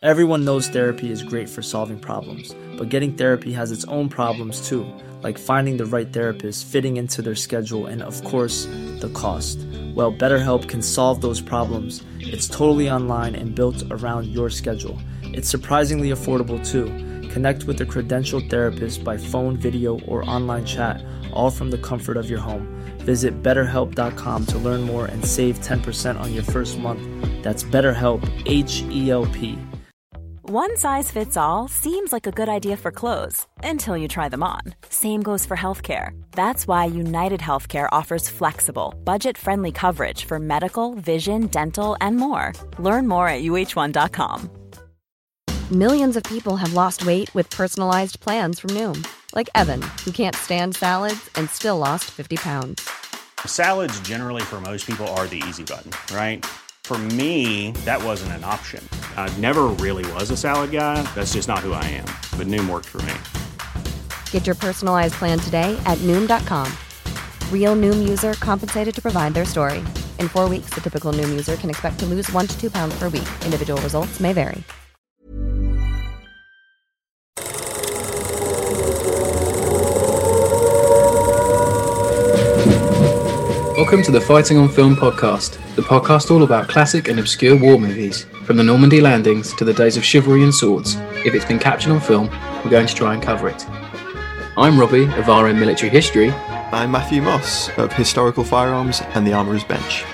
Everyone knows therapy is great for solving problems, but getting therapy has its own problems too, like finding the right therapist, fitting into their schedule, and of course, the cost. Well, BetterHelp can solve those problems. It's totally online and built around your schedule. It's surprisingly affordable too. Connect with a credentialed therapist by phone, video, or online chat, all from the comfort of your home. Visit BetterHelp.com to learn more and save 10% on your first month. That's BetterHelp, H-E-L-P. One size fits all seems like a good idea for clothes until you try them on. Same goes for healthcare. That's why United Healthcare offers flexible, budget-friendly coverage for medical, vision, dental, and more. Learn more at UH1.com. Millions of people have lost weight with personalized plans from Noom. Like Evan, who can't stand salads and still lost 50 pounds. Salads generally for most people are the easy button, right? For me, that wasn't an option. I never really was a salad guy. That's just not who I am. But Noom worked for me. Get your personalized plan today at Noom.com. Real Noom user compensated to provide their story. In 4 weeks, the typical Noom user can expect to lose 1 to 2 pounds per week. Individual results may vary. Welcome to the Fighting on Film podcast, the podcast all about classic and obscure war movies, from the Normandy landings to the days of chivalry and swords. If it's been captured on film, we're going to try and cover it. I'm Robbie of RM Military History. I'm Matthew Moss of Historical Firearms and the Armourer's Bench.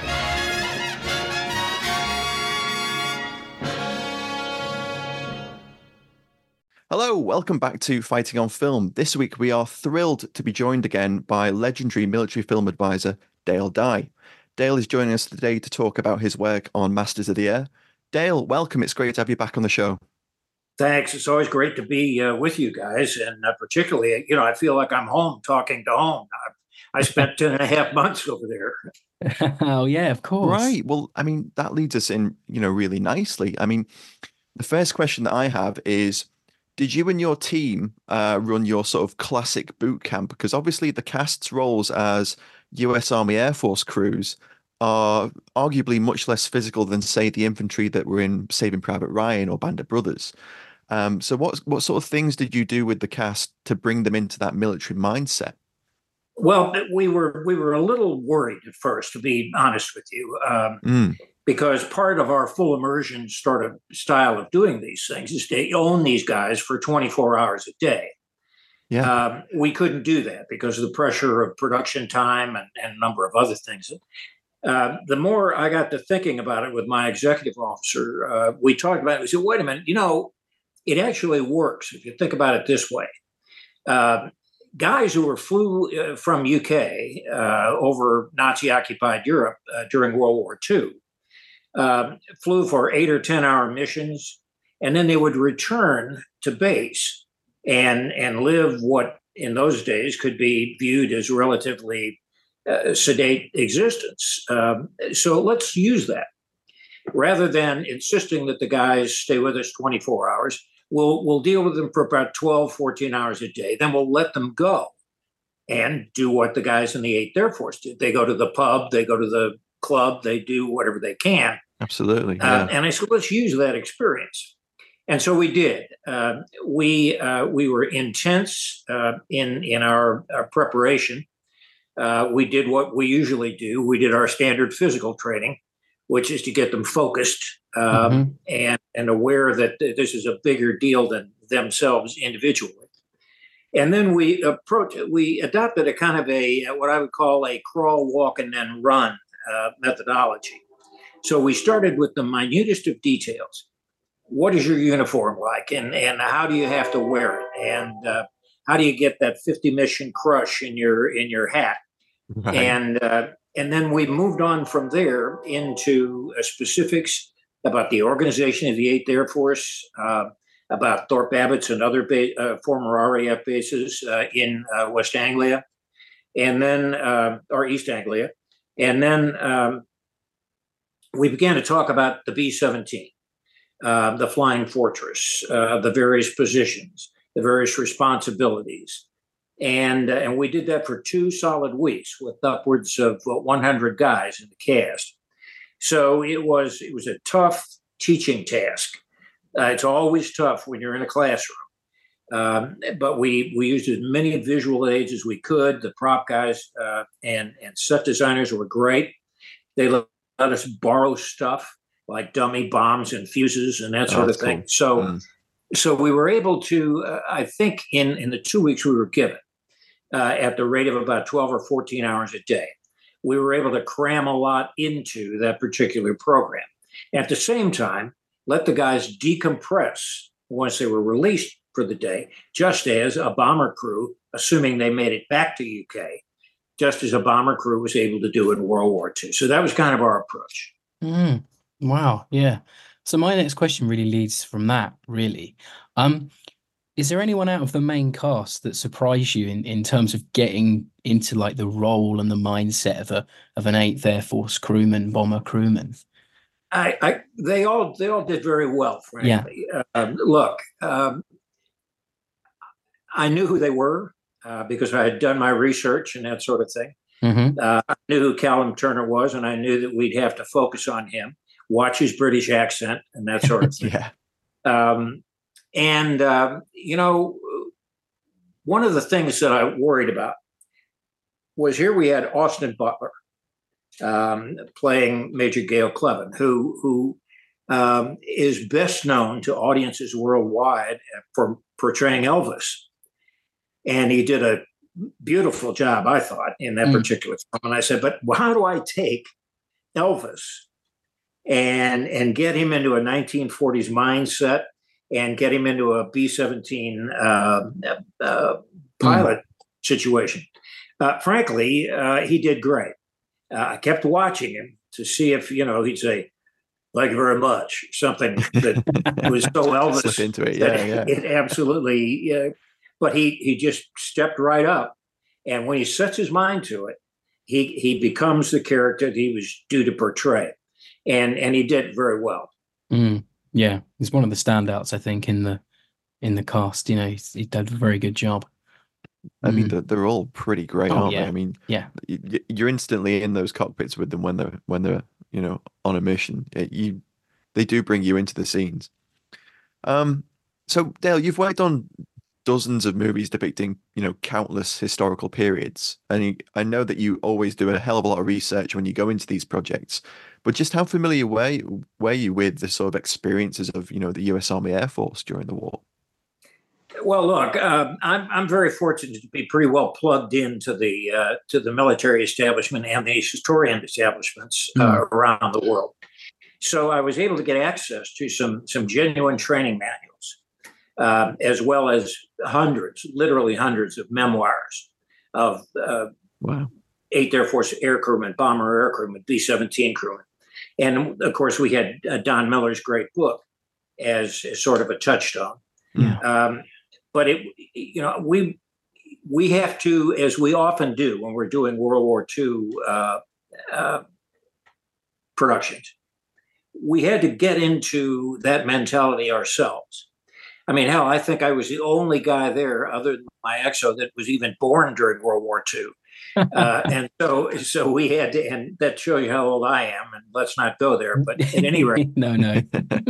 Hello, welcome back to Fighting on Film. This week we are thrilled to be joined again by legendary military film advisor Dale Dye. Dale is joining us today to talk about his work on Masters of the Air. Dale, welcome. It's great to have you back on the show. Thanks. It's always great to be with you guys. And particularly, I feel like I'm home talking to home. I spent 2.5 months over there. Oh, yeah, of course. Right. Well, that leads us in, really nicely. The first question that I have is, did you and your team run your sort of classic boot camp? Because obviously the cast's roles as US Army Air Force crews are arguably much less physical than, say, the infantry that were in Saving Private Ryan or Band of Brothers. So what sort of things did you do with the cast to bring them into that military mindset? Well, we were a little worried at first, to be honest with you, because part of our full immersion style of doing these things is to own these guys for 24 hours a day. Yeah, we couldn't do that because of the pressure of production time and a number of other things. The more I got to thinking about it with my executive officer, we talked about it. We said, wait a minute, it actually works if you think about it this way. Guys who flew from UK over Nazi-occupied Europe during World War II flew for 8 or 10-hour missions, and then they would return to base and live what in those days could be viewed as relatively sedate existence. So let's use that. Rather than insisting that the guys stay with us 24 hours, we'll deal with them for about 12, 14 hours a day. Then we'll let them go and do what the guys in the 8th Air Force did. They go to the pub, they go to the club, they do whatever they can. Absolutely. Yeah. And I said, let's use that experience. And so we did. We were intense in our preparation. We did what we usually do. We did our standard physical training, which is to get them focused and aware that this is a bigger deal than themselves individually. And then we adopted a kind of what I would call a crawl, walk, and then run methodology. So we started with the minutest of details. What is your uniform like, and how do you have to wear it, and how do you get that 50 mission crush in your hat? Right. And then we moved on from there into specifics about the organization of the 8th Air Force, about Thorpe Abbotts and other former RAF bases in West Anglia, and then or East Anglia, and then we began to talk about the B-17. The Flying Fortress, the various positions, the various responsibilities. And we did that for 2 solid weeks with upwards of 100 guys in the cast. So it was a tough teaching task, It's always tough when you're in a classroom. But we used as many visual aids as we could. The prop guys and set designers were great. They let us borrow stuff like dummy bombs and fuses and that sort of thing. Cool. So we were able to, I think in the 2 weeks we were given, at the rate of about 12 or 14 hours a day, we were able to cram a lot into that particular program. At the same time, let the guys decompress once they were released for the day, just as a bomber crew, assuming they made it back to UK, just as a bomber crew was able to do in World War II. So that was kind of our approach. Wow, yeah. So my next question really leads from that, really. Is there anyone out of the main cast that surprised you in terms of getting into like the role and the mindset of an 8th Air Force crewman, bomber crewman? They all did very well, frankly. Yeah. Look, I knew who they were because I had done my research and that sort of thing. Mm-hmm. I knew who Callum Turner was, and I knew that we'd have to focus on him, watch his British accent and that sort of thing. One of the things that I worried about was here we had Austin Butler playing Major Gail Cleven, who is best known to audiences worldwide for portraying Elvis. And he did a beautiful job, I thought, in that particular film. And I said, but how do I take Elvis and get him into a 1940s mindset and get him into a B-17 pilot situation? Frankly, he did great. I kept watching him to see if, he'd say, "Thank you very much," something that was so Elvis. Slip into it, It absolutely. But he just stepped right up, and when he sets his mind to it, he becomes the character that he was due to portray, and he did very well. Yeah, he's one of the standouts, I think, in the cast. He did a very good job. I mean, they're all pretty great, aren't they? I mean, you're instantly in those cockpits with them when they're on a mission. They do bring you into the scenes. So Dale, you've worked on dozens of movies depicting countless historical periods, and I know that you always do a hell of a lot of research when you go into these projects. But just how familiar were you with the sort of experiences of the U.S. Army Air Force during the war? Well, look, I'm very fortunate to be pretty well plugged into the military establishment and the historian establishments around the world. So I was able to get access to some genuine training manuals, as well as literally hundreds of memoirs of 8th Air Force air crewmen, bomber air crewmen, B-17 crewmen. And of course, we had Don Miller's great book as sort of a touchstone. Yeah. But we have to, as we often do when we're doing World War II productions, we had to get into that mentality ourselves. I mean, hell, I think I was the only guy there, other than my exo, that was even born during World War II. And so we had to, and that shows you how old I am, and let's not go there. But at any rate, no.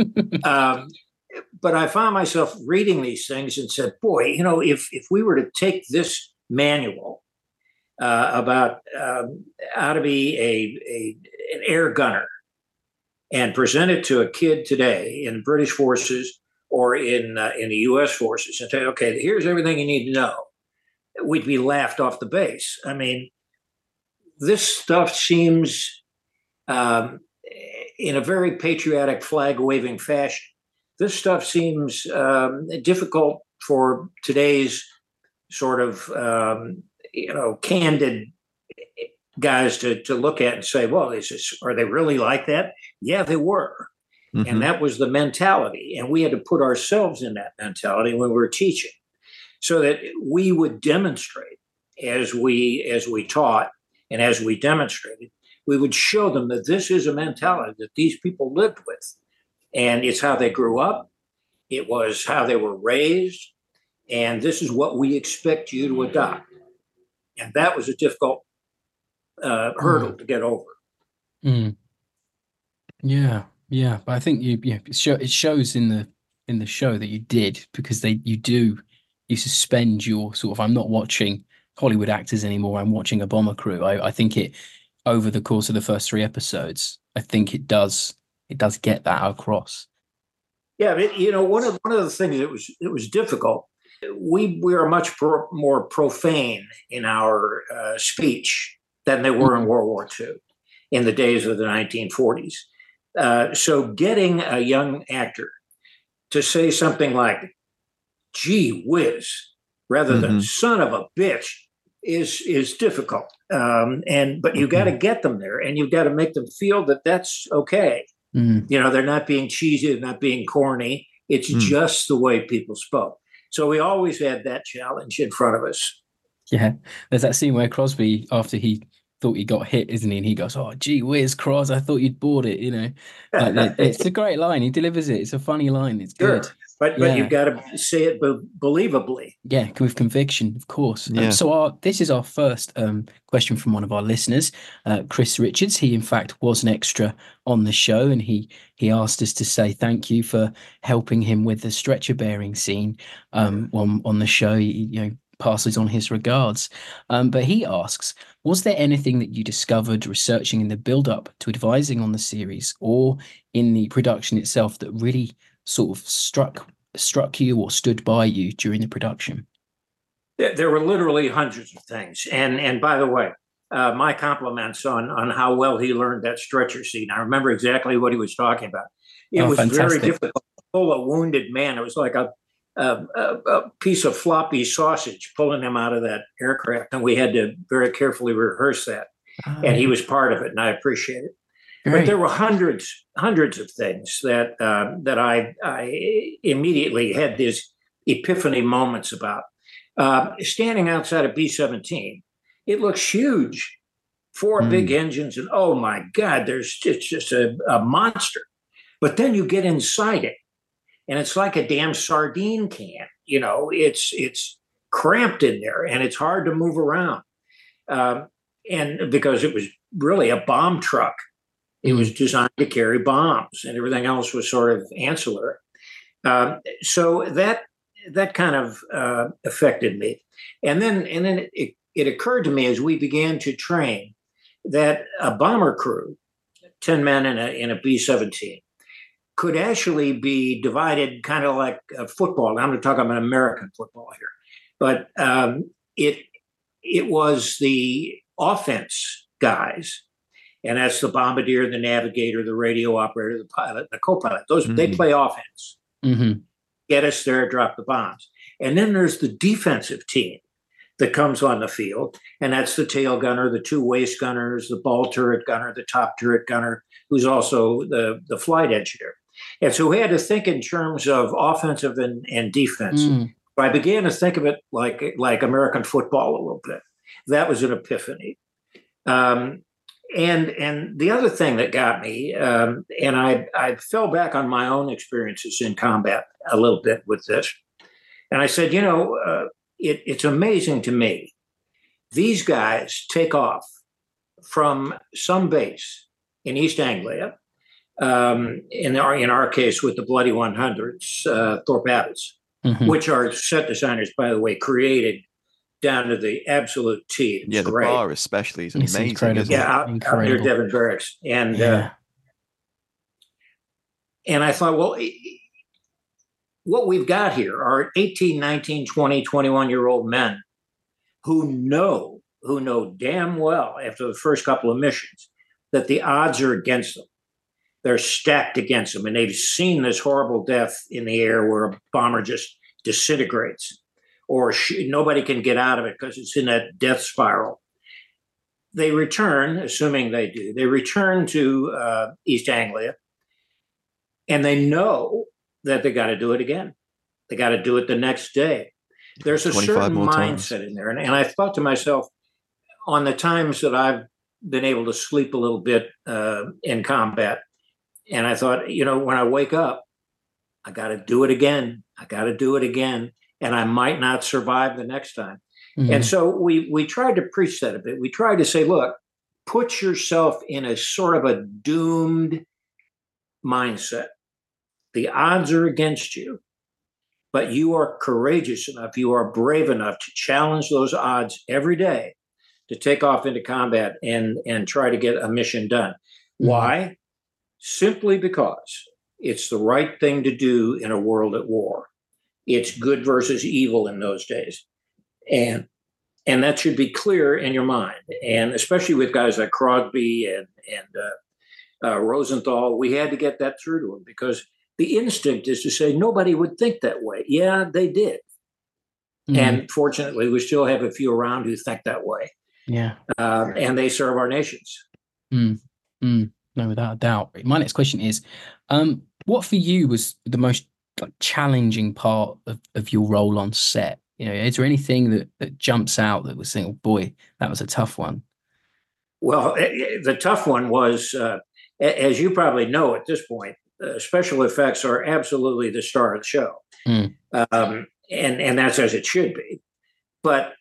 But I found myself reading these things and said, boy, if we were to take this manual about how to be an air gunner and present it to a kid today in British forces or in the U.S. forces and say, okay, here's everything you need to know, we'd be laughed off the base. I mean, this stuff seems in a very patriotic, flag-waving fashion. This stuff seems difficult for today's sort of, candid guys to look at and say, well, are they really like that? Yeah, they were. Mm-hmm. And that was the mentality. And we had to put ourselves in that mentality when we were teaching so that we would demonstrate as we taught and as we demonstrated, we would show them that this is a mentality that these people lived with. And it's how they grew up. It was how they were raised. And this is what we expect you to adopt. And that was a difficult hurdle to get over. Yeah. But I think it shows in in the show that you did, because you suspend your sort of, I'm not watching Hollywood actors anymore, I'm watching a bomber crew. I think it, over the course of the first 3 episodes, I think it does get that across. Yeah, one of the things that was difficult. We are much more profane in our speech than they were in World War II in the days of the 1940s. So getting a young actor to say something like "gee whiz" rather than "son of a bitch" is difficult. But you got to get them there, and you've got to make them feel that that's okay. They're not being cheesy, they're not being corny. It's just the way people spoke. So we always had that challenge in front of us. Yeah, there's that scene where Crosby, after he thought he got hit, isn't he? And he goes, "Oh, gee whiz, Cros, I thought you'd bought it." It's a great line. He delivers it. It's a funny line. It's good. Sure. But you've got to say it believably. Yeah, with conviction, of course. Yeah. This is our first question from one of our listeners, Chris Richards. He, in fact, was an extra on the show, and he asked us to say thank you for helping him with the stretcher bearing scene on the show. He, passes on his regards. But he asks, was there anything that you discovered researching in the build-up to advising on the series or in the production itself that really sort of struck you or stood by you during the production? There were literally hundreds of things. And by the way, my compliments on how well he learned that stretcher scene. I remember exactly what he was talking about. It was fantastic. Very difficult. Full of wounded man. It was like a piece of floppy sausage pulling him out of that aircraft. And we had to very carefully rehearse that. And he was part of it, and I appreciate it. Great. But there were hundreds of things that I immediately had these epiphany moments about. Standing outside of B-17, it looks huge. 4 big engines, and oh my God, it's just a monster. But then you get inside it, and it's like a damn sardine can. It's cramped in there, and it's hard to move around. And because it was really a bomb truck. It was designed to carry bombs, and everything else was sort of ancillary. So that kind of affected me. And then it occurred to me as we began to train that a bomber crew, 10 men in a B-17, could actually be divided kind of like football. I'm going to talk about American football here, but it was the offense guys. And that's the bombardier, the navigator, the radio operator, the pilot, the co-pilot. They play offense. Get us there, drop the bombs. And then there's the defensive team that comes on the field. And that's the tail gunner, the 2 waist gunners, the ball turret gunner, the top turret gunner, who's also the flight engineer. And so we had to think in terms of offensive and defense. I began to think of it like American football a little bit. That was an epiphany. And the other thing that got me, and I fell back on my own experiences in combat a little bit with this. And I said, it's amazing to me. These guys take off from some base in East Anglia, in our case with the Bloody 100s, Thorpe Abbotts, which are set designers, by the way, created down to the absolute T. It's the great. bar especially is amazing. Out near Devon Barracks. And and I thought, well, what we've got here are 18, 19, 20, 21-year-old men who know damn well after the first couple of missions that the odds are against them. They're stacked against them. And they've seen this horrible death in the air where a bomber just disintegrates. Or nobody can get out of it because it's in that death spiral. They return, assuming they do, to East Anglia, and they know that they got to do it again. They got to do it the next day. There's a certain mindset in there. And I thought to myself, on the times that I've been able to sleep a little bit in combat, and I thought, when I wake up, I got to do it again. And I might not survive the next time. And so we tried to preach that a bit. We tried to say, look, put yourself in a sort of a doomed mindset. the odds are against you, but you are courageous enough, you are brave enough to challenge those odds every day to take off into combat and try to get a mission done. Why? Simply because it's the right thing to do in a world at war. It's good versus evil in those days. And that should be clear in your mind. And especially with guys like Crosby and Rosenthal, we had to get that through to them because the instinct is to say nobody would think that way. Yeah, they did. And fortunately, we still have a few around who think that way. Yeah. And they serve our nations. No, without a doubt. My next question is, what for you was the most challenging part of your role on set? Is there anything that jumps out that was saying, oh boy, that was a tough one? Well, the tough one was, as you probably know at this point, special effects are absolutely the star of the show. And that's as it should be. But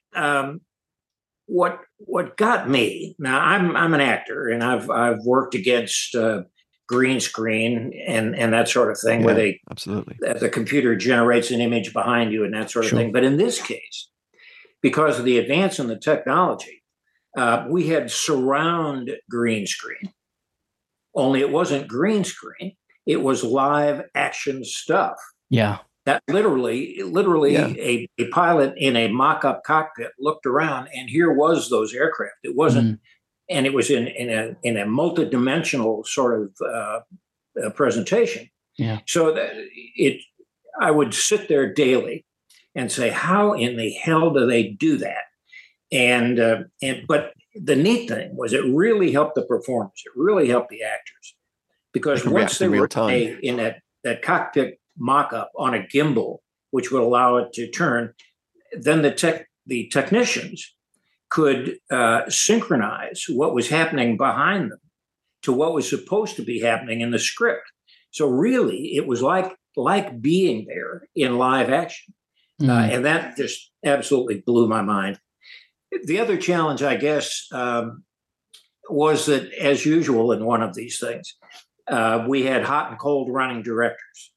what got me, now I'm an actor and I've worked against green screen and that sort of thing, where absolutely the computer generates an image behind you and that sort of thing. But in this case, because of the advance in the technology, we had surround green screen. Only it wasn't green screen; it was live action stuff. Yeah. That literally, a pilot in a mock-up cockpit looked around, and here was those aircraft. It wasn't, and it was in a multi-dimensional sort of presentation. Yeah. So I would sit there daily and say, how in the hell do they do that? But the neat thing was, it really helped the performers. It really helped the actors, because once they were in that cockpit mock-up on a gimbal, which would allow it to turn, then the technicians could synchronize what was happening behind them to what was supposed to be happening in the script. So really, it was like being there in live action. And that just absolutely blew my mind. The other challenge, I guess, was that, as usual in one of these things, we had hot and cold running directors.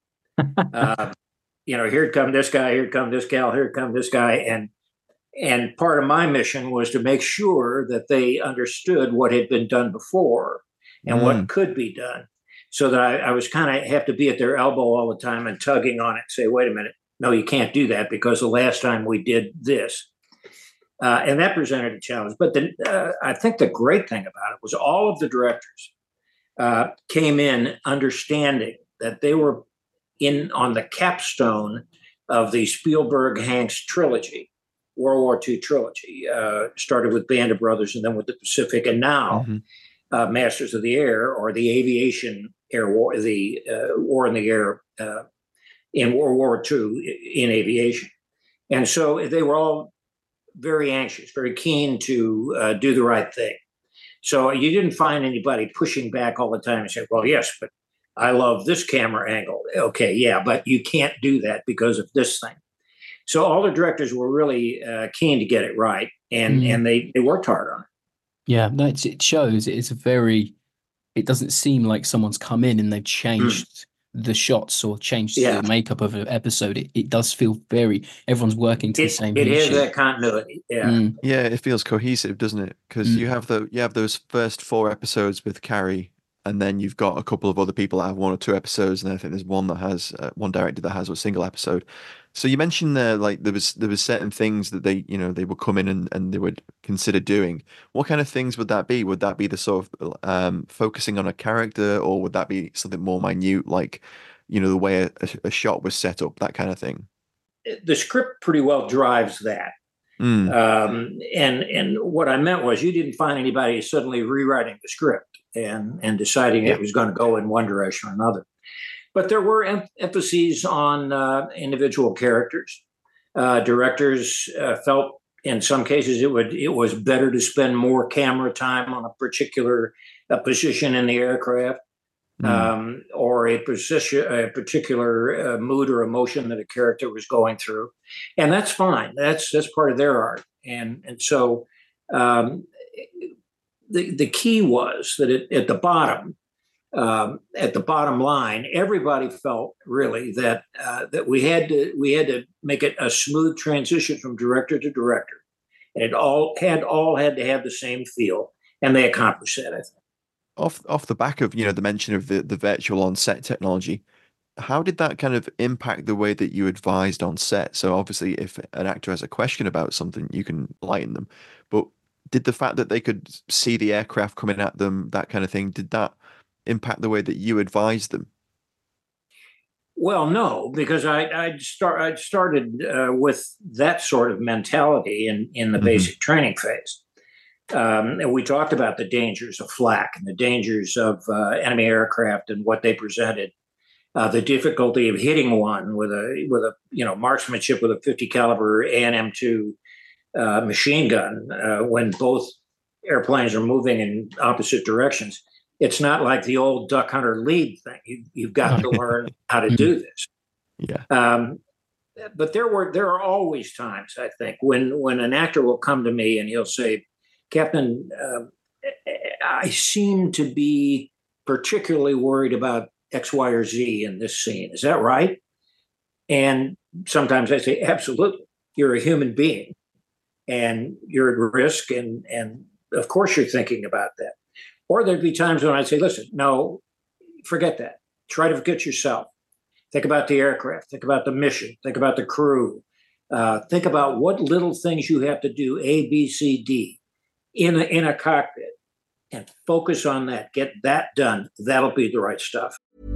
Here'd come this guy, here'd come this gal, here'd come this guy. And part of my mission was to make sure that they understood what had been done before and what could be done, so that I was kind of have to be at their elbow all the time and tugging on it, say, wait a minute, no, you can't do that because the last time we did this. And that presented a challenge. But I think the great thing about it was all of the directors came in understanding that they were on the capstone of the Spielberg-Hanks trilogy, World War II trilogy. Started with Band of Brothers and then with the Pacific, and now Masters of the Air, or the aviation air war, the war in the air in World War II in aviation. And so they were all very anxious, very keen to do the right thing. So you didn't find anybody pushing back all the time and saying, well, yes, but I love this camera angle. Okay, yeah, but you can't do that because of this thing. So all the directors were really keen to get it right, and they worked hard on it. Yeah, no, it shows. It doesn't seem like someone's come in and they've changed the shots or changed the makeup of an episode. It does feel everyone's working to the same. It has that continuity. Yeah, yeah, it feels cohesive, doesn't it? Because you have those first 4 episodes with Carrie, and then you've got a couple of other people that have 1 or 2 episodes, and I think there's one that has one director that has a single episode. So you mentioned there, like there was certain things that they would come in and they would consider doing. What kind of things would that be? Would that be the sort of focusing on a character, or would that be something more minute, like the way a shot was set up, that kind of thing? The script pretty well drives that. And what I meant was, you didn't find anybody suddenly rewriting the script and deciding it was going to go in one direction or another. But there were emphases on individual characters. Directors felt in some cases it was better to spend more camera time on a particular position in the aircraft, or a particular mood or emotion that a character was going through, and that's fine. That's part of their art. And so the key was that at the bottom, at the bottom line, everybody felt really that that we had to make it a smooth transition from director to director, and it all had to have the same feel, and they accomplished that, I think. Off the back of the mention of the virtual on set technology, how did that kind of impact the way that you advised on set? So obviously, if an actor has a question about something, you can enlighten them, but did the fact that they could see the aircraft coming at them, that kind of thing, did that impact the way that you advised them? Well, no, because I started with that sort of mentality in the basic training phase. And we talked about the dangers of flak and the dangers of enemy aircraft and what they presented. The difficulty of hitting one with a marksmanship with a 50 caliber AN/M2 machine gun when both airplanes are moving in opposite directions. It's not like the old duck hunter lead thing. You've got to learn how to do this. Yeah. But there are always times, I think, when an actor will come to me and he'll say, "Captain, I seem to be particularly worried about X, Y, or Z in this scene. Is that right?" And sometimes I say, "Absolutely. You're a human being, and you're at risk, and of course you're thinking about that." Or there'd be times when I'd say, "Listen, no, forget that. Try to forget yourself. Think about the aircraft. Think about the mission. Think about the crew. Think about what little things you have to do, A, B, C, D, in a cockpit, and focus on that. Get that done. That'll be the right stuff."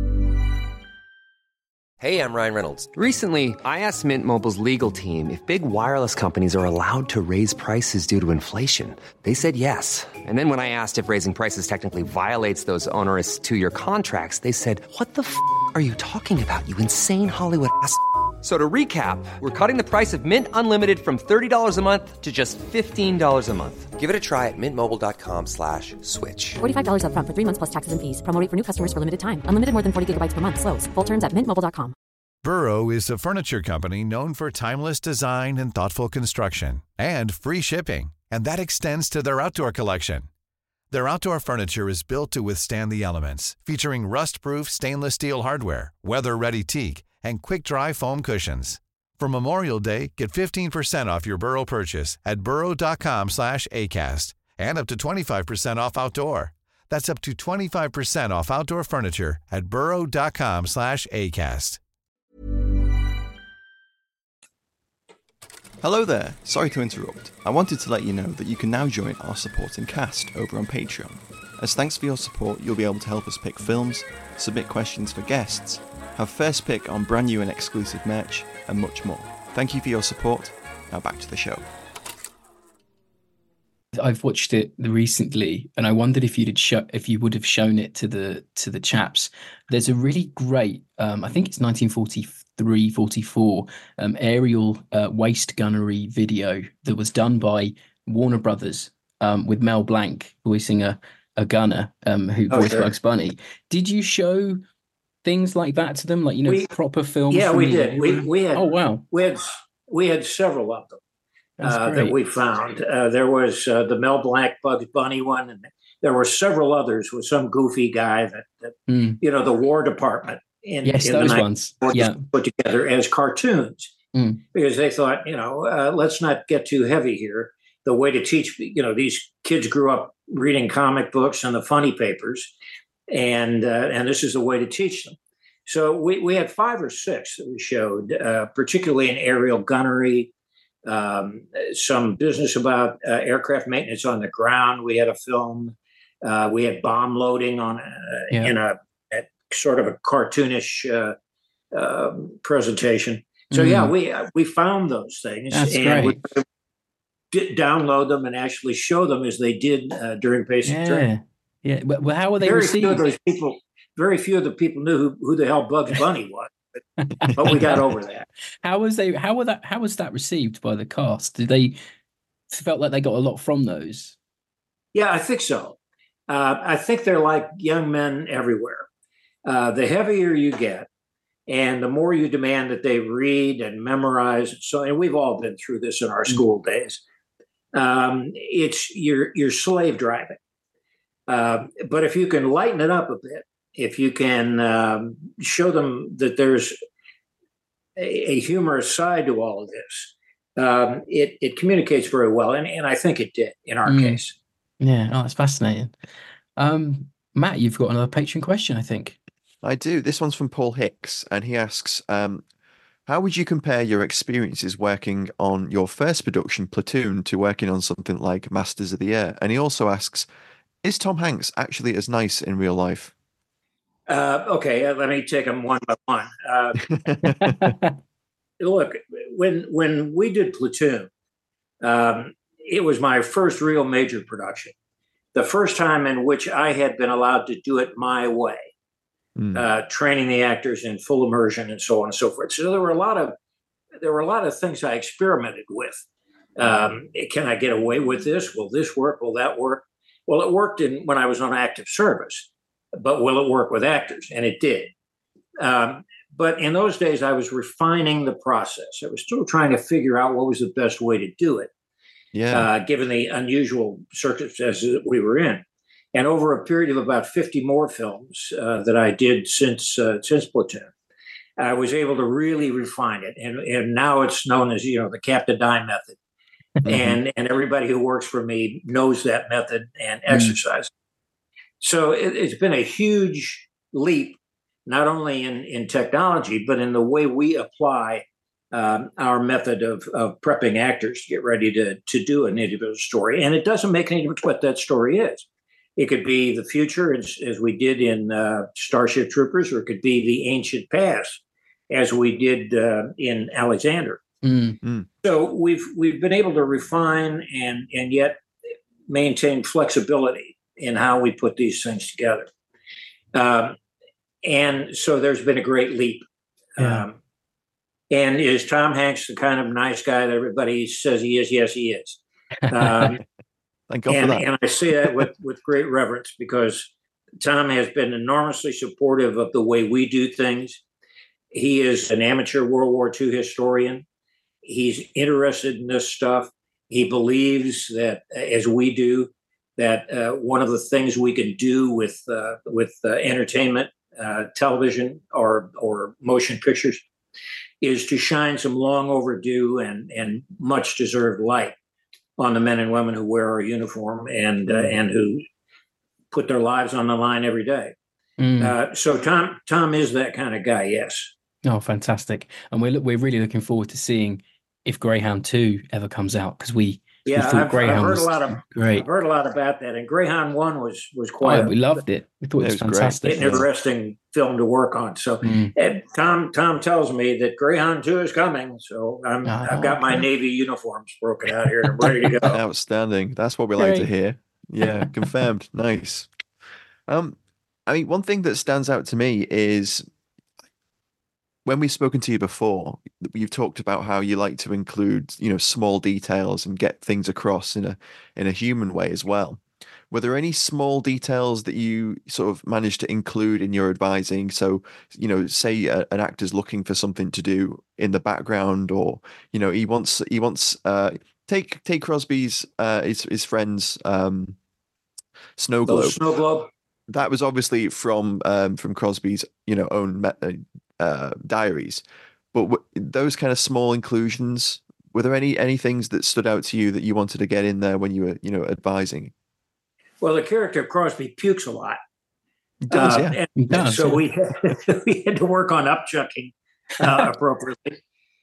Hey, I'm Ryan Reynolds. Recently, I asked Mint Mobile's legal team if big wireless companies are allowed to raise prices due to inflation. They said yes. And then when I asked if raising prices technically violates those onerous 2-year contracts, they said, "What the f*** are you talking about, you insane Hollywood ass?" So to recap, we're cutting the price of Mint Unlimited from $30 a month to just $15 a month. Give it a try at mintmobile.com/switch. $45 up front for 3 months plus taxes and fees. Promo rate for new customers for limited time. Unlimited more than 40 gigabytes per month. Slows full terms at mintmobile.com. Burrow is a furniture company known for timeless design and thoughtful construction, and free shipping, and that extends to their outdoor collection. Their outdoor furniture is built to withstand the elements, featuring rust-proof stainless steel hardware, weather-ready teak, and quick-dry foam cushions. For Memorial Day, get 15% off your Burrow purchase at burrow.com/acast, and up to 25% off outdoor. That's up to 25% off outdoor furniture at burrow.com/acast. Hello there. Sorry to interrupt. I wanted to let you know that you can now join our supporting cast over on Patreon. As thanks for your support, you'll be able to help us pick films, submit questions for guests, have first pick on brand new and exclusive merch, and much more. Thank you for your support. Now back to the show. I've watched it recently, and I wondered if you would have shown it to the chaps. There's a really great, I think it's 1943-44 aerial waist gunnery video that was done by Warner Brothers with Mel Blanc voicing a gunner who voiced Bugs Bunny. Did you show things like that to them, like proper films? Yeah, we did. We had. Oh wow. We had several of them that we found. There was the Mel Blanc Bugs Bunny one, and there were several others with some goofy guy that the War Department in those the ones put together as cartoons because they thought, let's not get too heavy here. The way to teach, these kids grew up reading comic books and the funny papers, and this is the way to teach them. So we had 5 or 6 that we showed, particularly in aerial gunnery, some business about aircraft maintenance on the ground. We had a film. We had bomb loading on in a sort of a cartoonish presentation. So we found those things. That's and great. we download them and actually show them as they did during basic training. Yeah. Well, how were they received? Very few of the people knew who the hell Bugs Bunny was, but we got over that. How was that received by the cast? Did they felt like they got a lot from those? Yeah, I think so. I think they're like young men everywhere. The heavier you get, and the more you demand that they read and memorize. And we've all been through this in our school days. It's you're slave driving. But if you can lighten it up a bit if you can show them that there's a humorous side to all of this, it communicates very well. And I think it did in our case. Yeah, oh, that's fascinating. Matt, you've got another Patreon question, I think. I do. This one's from Paul Hicks, and he asks, how would you compare your experiences working on your first production, Platoon, to working on something like Masters of the Air? And he also asks, is Tom Hanks actually as nice in real life? Okay, let me take them one by one. Look, when we did Platoon, it was my first real major production, the first time in which I had been allowed to do it my way, training the actors in full immersion and so on and so forth. So there were a lot of things I experimented with. Can I get away with this? Will this work? Will that work? Well, it worked when I was on active service, but will it work with actors? And it did. But in those days, I was refining the process. I was still trying to figure out what was the best way to do it, given the unusual circumstances that we were in. And over a period of about 50 more films that I did since Platoon, I was able to really refine it. And now it's known as, the Captain Dime method. And everybody who works for me knows that method and exercises. So it's been a huge leap, not only in technology, but in the way we apply our method of prepping actors to get ready to do an individual story. And it doesn't make any difference what that story is. It could be the future, as we did in Starship Troopers, or it could be the ancient past, as we did in Alexander. So we've been able to refine and yet maintain flexibility in how we put these things together. And so there's been a great leap. And is Tom Hanks the kind of nice guy that everybody says he is? Yes, he is. Thank God for that. And I say that with great reverence, because Tom has been enormously supportive of the way we do things. He is an amateur World War II historian. He's interested in this stuff. He believes that, as we do, that one of the things we can do with entertainment, television or motion pictures, is to shine some long overdue and much deserved light on the men and women who wear our uniform and who put their lives on the line every day. So Tom is that kind of guy. Yes. Oh, fantastic! And we're really looking forward to seeing if Greyhound 2 ever comes out, because we thought Greyhound was great. I've heard a lot about that, and Greyhound 1 was quite. We loved it. We thought it was fantastic. An interesting film to work on. So Tom tells me that Greyhound 2 is coming. So I've got my Navy uniforms broken out here and I'm ready to go. Outstanding. That's what we like to hear. Yeah, confirmed. Nice. I mean, one thing that stands out to me is, when we've spoken to you before, you've talked about how you like to include, small details and get things across in a human way as well. Were there any small details that you sort of managed to include in your advising? So, say an actor's looking for something to do in the background, or he wants take Crosby's his friend's snow globe. Snow globe. That was obviously from Crosby's own diaries, but those kind of small inclusions, were there any things that stood out to you that you wanted to get in there when you were advising? Well, the character of Crosby pukes a lot. He does, yeah. He does, so we had to work on upchucking appropriately.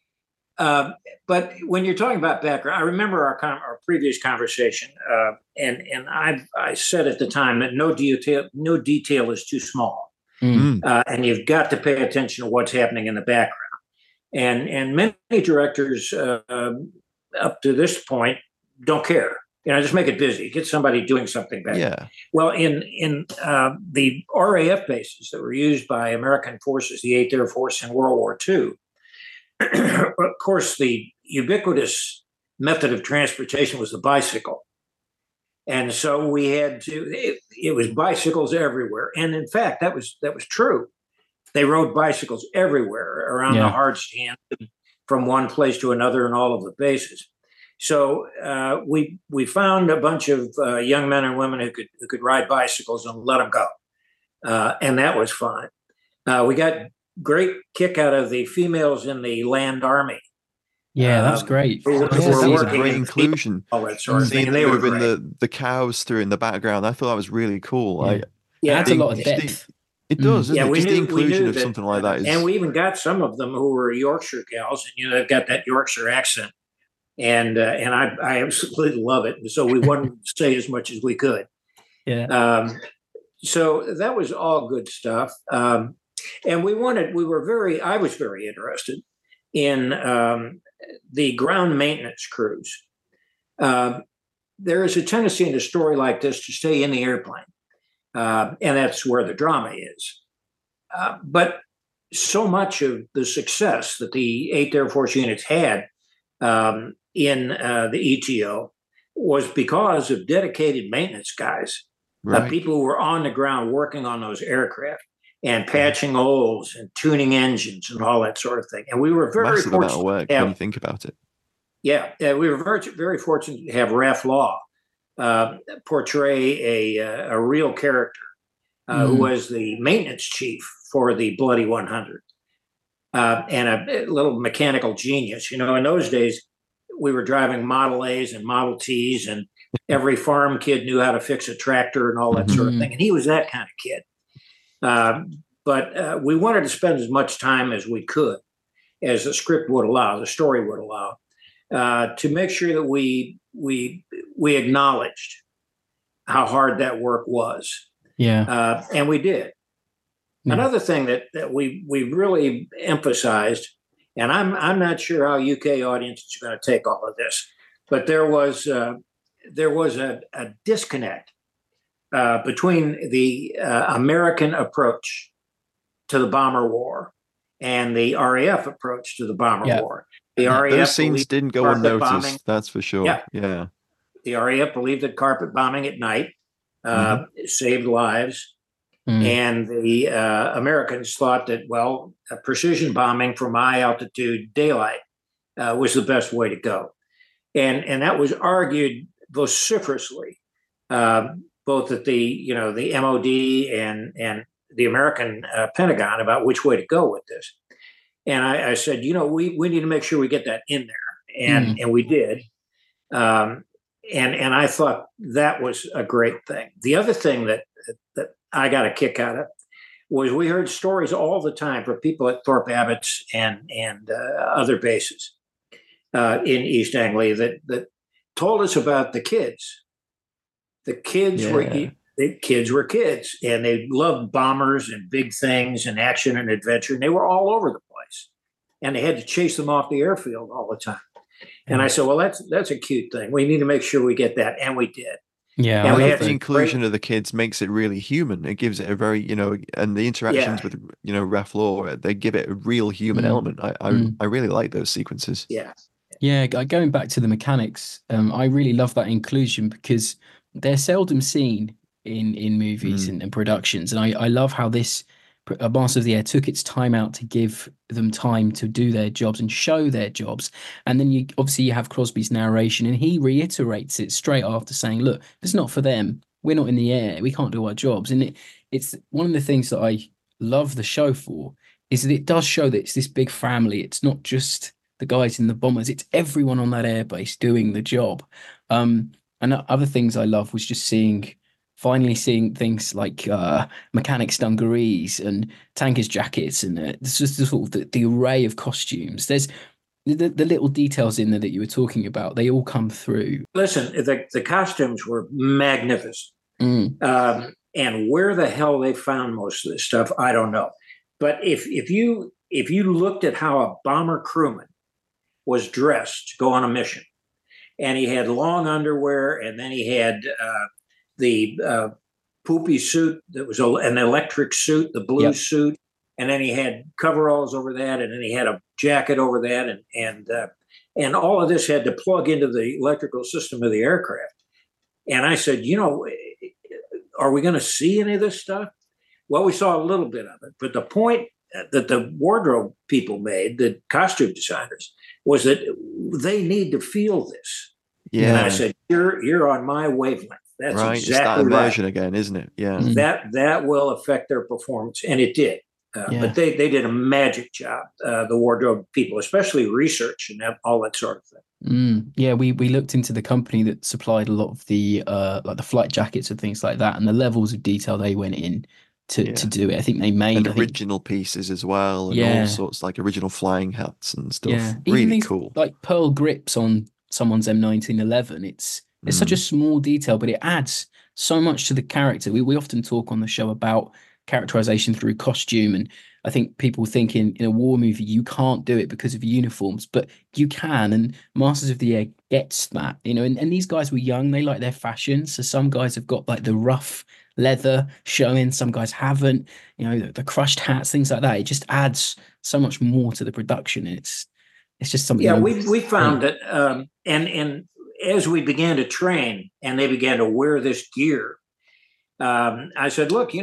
But when you're talking about background, I remember our previous conversation, and I said at the time that no detail is too small. And you've got to pay attention to what's happening in the background. And many directors up to this point don't care. Just make it busy. Get somebody doing something back. Yeah. Well, in the RAF bases that were used by American forces, the 8th Air Force in World War II, of course, the ubiquitous method of transportation was the bicycle. And so we had to, it was bicycles everywhere. And in fact, that was true. They rode bicycles everywhere around the hard stand, from one place to another in all of the bases. So we found a bunch of young men and women who could ride bicycles and let them go. and that was fun. We got great kick out of the females in the land army. Yeah, that was great. That was a great inclusion. All that sort of thing. And they were great. The cows through in the background. I thought that was really cool. It adds a lot of depth. It does, doesn't it? We Just knew, the inclusion of that, something like that is... And we even got some of them who were Yorkshire gals, and they've got that Yorkshire accent. And I absolutely love it. And so we wanted to say as much as we could. Yeah. So that was all good stuff. And I was very interested in the ground maintenance crews. There is a tendency in a story like this to stay in the airplane. And that's where the drama is. But so much of the success that the 8th Air Force units had in the ETO was because of dedicated maintenance guys, people who were on the ground working on those aircraft and patching holes and tuning engines and all that sort of thing. And we were very massive fortunate amount of work when you think about it. Yeah, we were very, very fortunate to have Raf Law portray a real character who was the maintenance chief for the Bloody 100 and a little mechanical genius. In those days, we were driving Model A's and Model T's, and every farm kid knew how to fix a tractor and all that sort of thing. And he was that kind of kid. But we wanted to spend as much time as we could, as the script would allow, the story would allow, to make sure that we acknowledged how hard that work was. Yeah. And we did. Yeah. Another thing that we really emphasized, and I'm not sure how UK audiences are going to take all of this, but there was a disconnect between the American approach to the bomber war and the RAF approach to the bomber war. The RAF those scenes didn't go unnoticed, bombing, that's for sure. Yeah. The RAF believed that carpet bombing at night saved lives. And the Americans thought that, precision bombing from high altitude daylight was the best way to go. And that was argued vociferously, both at the MOD and the American Pentagon about which way to go with this. And I said, we need to make sure we get that in there. And we did. And I thought that was a great thing. The other thing that I got a kick out of was we heard stories all the time from people at Thorpe Abbotts and other bases in East Anglia that told us about the kids. The kids were kids, and they loved bombers and big things and action and adventure, and they were all over the place. And they had to chase them off the airfield all the time. And I said, that's a cute thing. We need to make sure we get that, and we did. Yeah, and the inclusion of the kids makes it really human. It gives it a very, and the interactions with, Raf Law, they give it a real human element. I really like those sequences. Yeah. Yeah, going back to the mechanics, I really love that inclusion because they're seldom seen in movies and productions. And I love how this Masters of the Air took its time out to give them time to do their jobs and show their jobs. And then you have Crosby's narration, and he reiterates it straight after saying, look, if it's not for them, we're not in the air, we can't do our jobs. And it's one of the things that I love the show for, is that it does show that it's this big family. It's not just the guys in the bombers, it's everyone on that airbase doing the job. And other things I love was just finally seeing things like mechanics dungarees and tankers jackets, and it's just sort of the array of costumes. There's the little details in there that you were talking about. They all come through. Listen, the costumes were magnificent. And where the hell they found most of this stuff, I don't know. But if you looked at how a bomber crewman was dressed to go on a mission, and he had long underwear, and then he had the poopy suit that was an electric suit, the blue suit, and then he had coveralls over that, and then he had a jacket over that, and all of this had to plug into the electrical system of the aircraft. And I said, are we going to see any of this stuff? Well, we saw a little bit of it, but the point that the wardrobe people made, the costume designers, was that they need to feel this. Yeah. And I said, you're on my wavelength. That's right. It's exactly that right. immersion again, isn't it? Yeah. That will affect their performance, and it did. Yeah. But they did a magic job, the wardrobe people, especially research and all that sort of thing. Yeah, we looked into the company that supplied a lot of the like the flight jackets and things like that, and the levels of detail they went in to do it. I think they made original pieces as well, and all sorts, like original flying hats and stuff. Yeah, really even these, cool. like pearl grips on someone's M1911. It's such a small detail, but it adds so much to the character. We often talk on the show about characterization through costume, and I think people think in a war movie you can't do it because of uniforms, but you can, and Masters of the Air gets that, and these guys were young, they like their fashion, so some guys have got like the rough leather showing, some guys haven't, the crushed hats, things like that. It just adds so much more to the production. It's just something. Yeah, we found that, and as we began to train and they began to wear this gear, I said, look,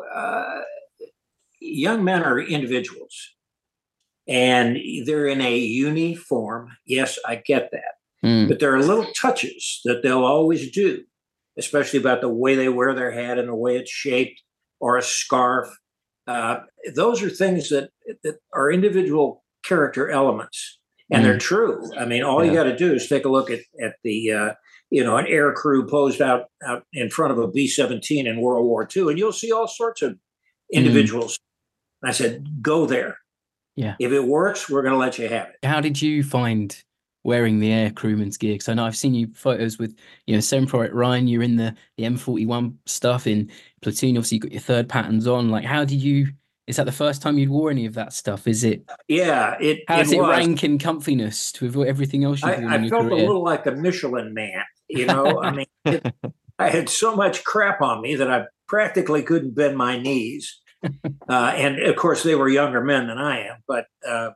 young men are individuals and they're in a uniform. Yes, I get that. But there are little touches that they'll always do, especially about the way they wear their hat and the way it's shaped, or a scarf. Those are things that are individual character elements, and they're true. I mean, all you got to do is take a look at the an air crew posed out in front of a B-17 in World War II, and you'll see all sorts of individuals. I said, go there. Yeah. If it works, we're going to let you have it. How did you find wearing the air crewman's gear? Because I know I've seen you photos with, Seven Private Ryan, you're in the M41 stuff in Platoon. Obviously, you got your third patterns on. Like, is that the first time you'd wore any of that stuff? Is it? Yeah, How does it rank in comfiness with everything else you've worn in your felt career? a little like a Michelin man, I mean, I had so much crap on me that I practically couldn't bend my knees. And of course, they were younger men than I am, but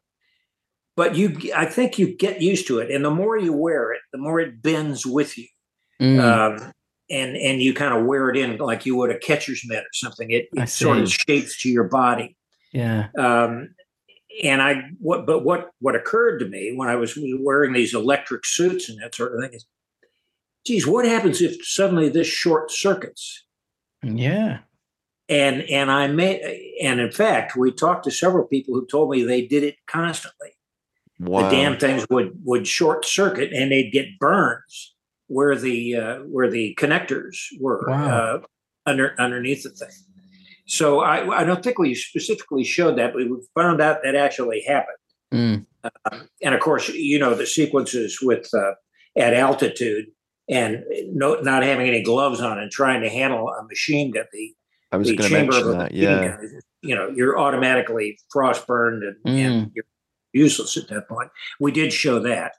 I think you get used to it, and the more you wear it, the more it bends with you, and you kind of wear it in like you would a catcher's mitt or something. It sort of shapes to your body. Yeah. And what occurred to me when I was wearing these electric suits and that sort of thing is, geez, what happens if suddenly this short circuits? Yeah. And in fact, we talked to several people who told me they did it constantly. Wow. The damn things would short circuit and they'd get burns where the connectors were underneath the thing. So I don't think we specifically showed that, but we found out that actually happened. And of course, the sequences with at altitude and not having any gloves on and trying to handle a machine gun. I was going to mention that. Yeah, you're automatically frostburned and you're useless at that point. We did show that.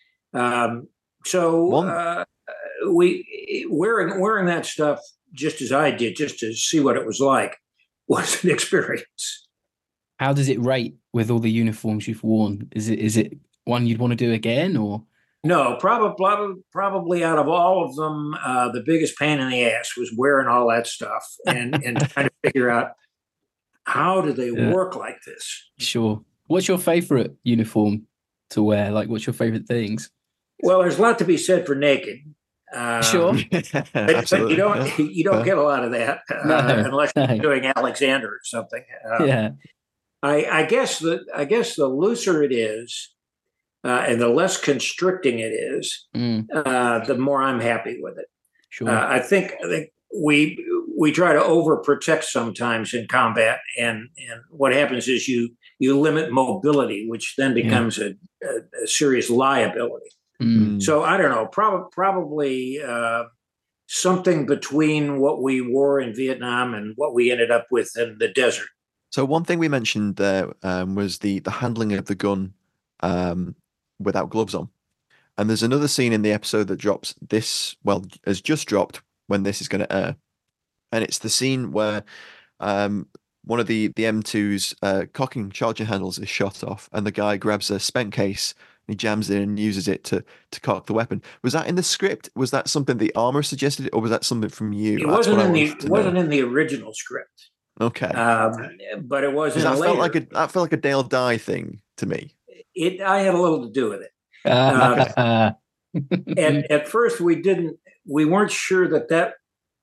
We wearing that stuff just as I did, just to see what it was like, was an experience. How does it rate with all the uniforms you've worn? Is it one you'd want to do again, or? No, probably out of all of them, the biggest pain in the ass was wearing all that stuff and trying to figure out how do they work like this. Sure. What's your favorite uniform to wear? Like, what's your favorite things? Well, there's a lot to be said for naked. Sure. But you don't get a lot of that unless you're doing Alexander or something. I guess the looser it is, and the less constricting it is, the more I'm happy with it. Sure. I think we try to overprotect sometimes in combat, and what happens is you limit mobility, which then becomes a serious liability. So I don't know, probably something between what we wore in Vietnam and what we ended up with in the desert. So one thing we mentioned there was the handling of the gun without gloves on. And there's another scene in the episode that has just dropped when this is going to air. And it's the scene where one of the M2's cocking charging handles is shot off, and the guy grabs a spent case and he jams it in and uses it to cock the weapon. Was that in the script? Was that something the armor suggested, or was that something from you? It wasn't in the original script. Okay. But it was in that later. That felt like a Dale Dye thing to me. I had a little to do with it. And at first we weren't sure that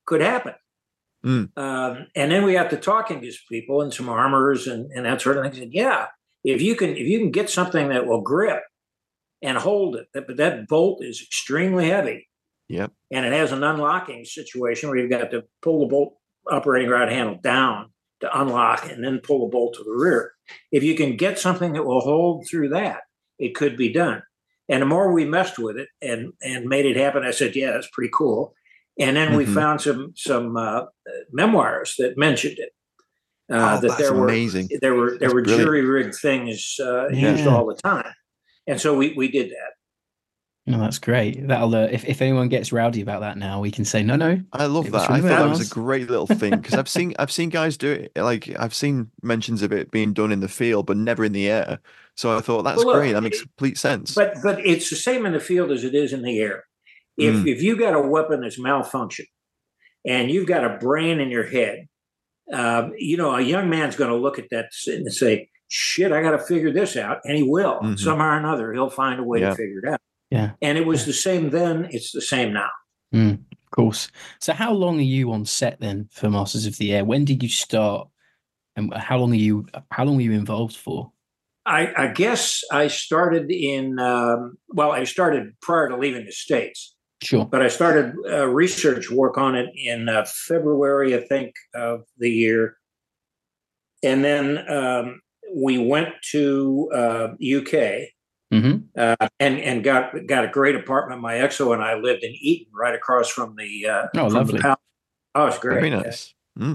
could happen. Mm. And then we got to talking to people and some armors and that sort of thing. I said, yeah, if you can get something that will grip and hold it, but that bolt is extremely heavy. Yep. And it has an unlocking situation where you've got to pull the bolt operating rod handle down to unlock and then pull the bolt to the rear. If you can get something that will hold through that, it could be done. And the more we messed with it and made it happen, I said, yeah, that's pretty cool. And then we found some memoirs that mentioned it. That there were amazing. There were jury rigged things used all the time, and so we did that. No, that's great. That'll if anyone gets rowdy about that now, we can say no. I love that. I thought that was a great little thing because I've seen guys do it. Like I've seen mentions of it being done in the field, but never in the air. So I thought that's great. That makes complete sense. But it's the same in the field as it is in the air. If you got a weapon that's malfunctioned and you've got a brain in your head, a young man's going to look at that and say, "Shit, I got to figure this out," and he will somehow or another. He'll find a way to figure it out. Yeah. And it was the same then. It's the same now. Of course. So how long are you on set then for Masters of the Air? When did you start? And how long were you involved for? I guess I started I started prior to leaving the States. Sure. But I started research work on it in February, I think, of the year. And then we went to UK. And got a great apartment. My exo and I lived in Eton, right across from the lovely. The palace. Oh, it's great. Very nice.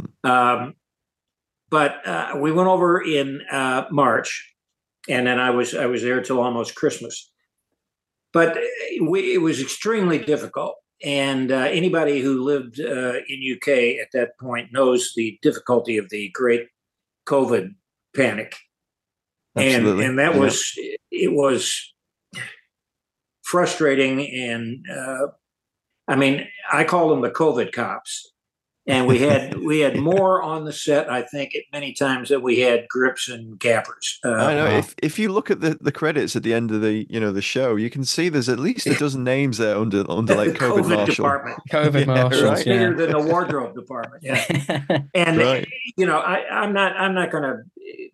But we went over in March, and then I was there till almost Christmas. But it was extremely difficult, and anybody who lived in UK at that point knows the difficulty of the great COVID panic. Absolutely. And that was frustrating. And I call them the COVID cops. And we had more on the set, I think, at many times than we had grips and gappers. I know. If you look at the credits at the end of the show, you can see there's at least a dozen names there under like COVID marshal. Department. COVID marshal. It's bigger than the wardrobe department. Yeah. And I'm not going to.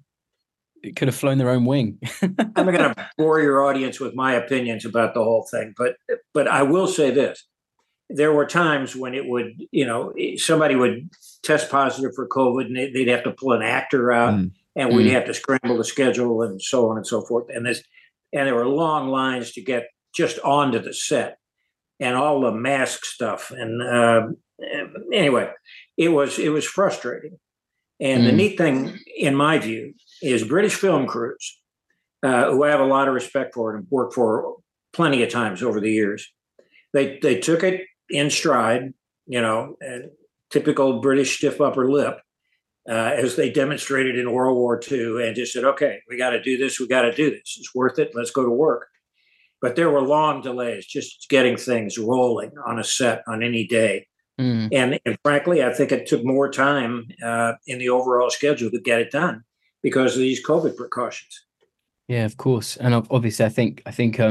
It could have flown their own wing. I'm not going to bore your audience with my opinions about the whole thing, but I will say this. There were times when it would, somebody would test positive for COVID and they'd have to pull an actor out and we'd have to scramble the schedule and so on and so forth. And there were long lines to get just onto the set and all the mask stuff. And anyway, it was frustrating. And the neat thing, in my view, is British film crews, who I have a lot of respect for and worked for plenty of times over the years. They took it in stride, and typical British stiff upper lip, as they demonstrated in World War II, and just said, "Okay, we got to do this. We got to do this. It's worth it. Let's go to work." But there were long delays just getting things rolling on a set on any day. And frankly, I think it took more time in the overall schedule to get it done because of these COVID precautions. Yeah, of course. And obviously, I think